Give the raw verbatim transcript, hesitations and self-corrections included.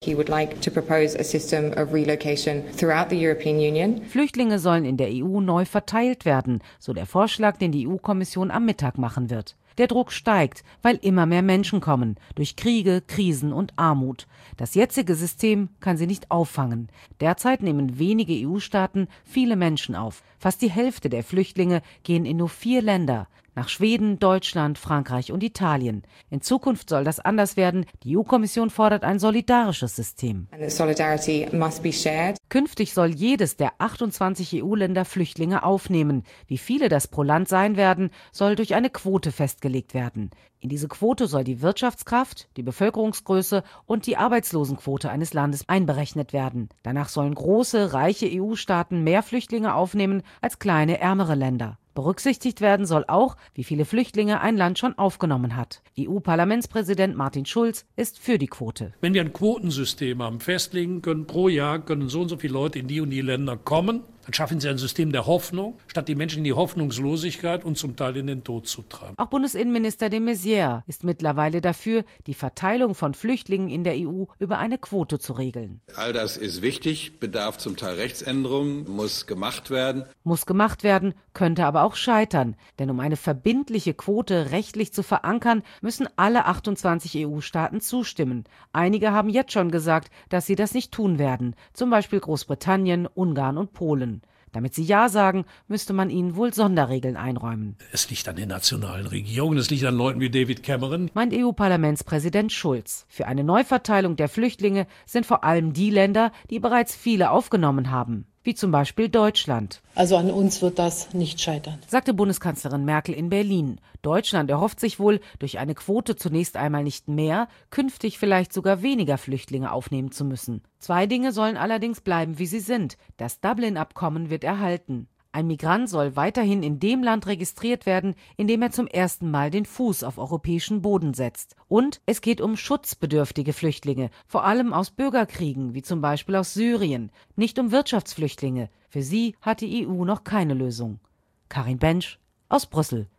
He would like to propose a system of relocation throughout the European Union. Flüchtlinge sollen in der E U neu verteilt werden, so der Vorschlag, den die E U-Kommission am Mittag machen wird. Der Druck steigt, weil immer mehr Menschen kommen, durch Kriege, Krisen und Armut. Das jetzige System kann sie nicht auffangen. Derzeit nehmen wenige E U-Staaten viele Menschen auf. Fast die Hälfte der Flüchtlinge gehen in nur vier Länder: nach Schweden, Deutschland, Frankreich und Italien. In Zukunft soll das anders werden. Die E U-Kommission fordert ein solidarisches System. And solidarity must be shared. Künftig soll jedes der achtundzwanzig E U-Länder Flüchtlinge aufnehmen. Wie viele das pro Land sein werden, soll durch eine Quote festgelegt werden. In diese Quote soll die Wirtschaftskraft, die Bevölkerungsgröße und die Arbeitslosenquote eines Landes einberechnet werden. Danach sollen große, reiche E U-Staaten mehr Flüchtlinge aufnehmen als kleine, ärmere Länder. Berücksichtigt werden soll auch, wie viele Flüchtlinge ein Land schon aufgenommen hat. E U-Parlamentspräsident Martin Schulz ist für die Quote. Wenn wir ein Quotensystem haben, festlegen können, pro Jahr können so und so viele Leute in die und die Länder kommen, dann schaffen Sie ein System der Hoffnung, statt die Menschen in die Hoffnungslosigkeit und zum Teil in den Tod zu treiben. Auch Bundesinnenminister de Maizière ist mittlerweile dafür, die Verteilung von Flüchtlingen in der E U über eine Quote zu regeln. All das ist wichtig, bedarf zum Teil Rechtsänderungen, muss gemacht werden. Muss gemacht werden, könnte aber auch scheitern. Denn um eine verbindliche Quote rechtlich zu verankern, müssen alle achtundzwanzig E U-Staaten zustimmen. Einige haben jetzt schon gesagt, dass sie das nicht tun werden. Zum Beispiel Großbritannien, Ungarn und Polen. Damit sie Ja sagen, müsste man ihnen wohl Sonderregeln einräumen. Es liegt an den nationalen Regierungen, es liegt an Leuten wie David Cameron. Meint E U-Parlamentspräsident Schulz. Für eine Neuverteilung der Flüchtlinge sind vor allem die Länder, die bereits viele aufgenommen haben, wie zum Beispiel Deutschland. Also an uns wird das nicht scheitern, sagte Bundeskanzlerin Merkel in Berlin. Deutschland erhofft sich wohl, durch eine Quote zunächst einmal nicht mehr, künftig vielleicht sogar weniger Flüchtlinge aufnehmen zu müssen. Zwei Dinge sollen allerdings bleiben, wie sie sind. Das Dublin-Abkommen wird erhalten. Ein Migrant soll weiterhin in dem Land registriert werden, in dem er zum ersten Mal den Fuß auf europäischen Boden setzt. Und es geht um schutzbedürftige Flüchtlinge, vor allem aus Bürgerkriegen, wie zum Beispiel aus Syrien. Nicht um Wirtschaftsflüchtlinge. Für sie hat die E U noch keine Lösung. Karin Bensch aus Brüssel.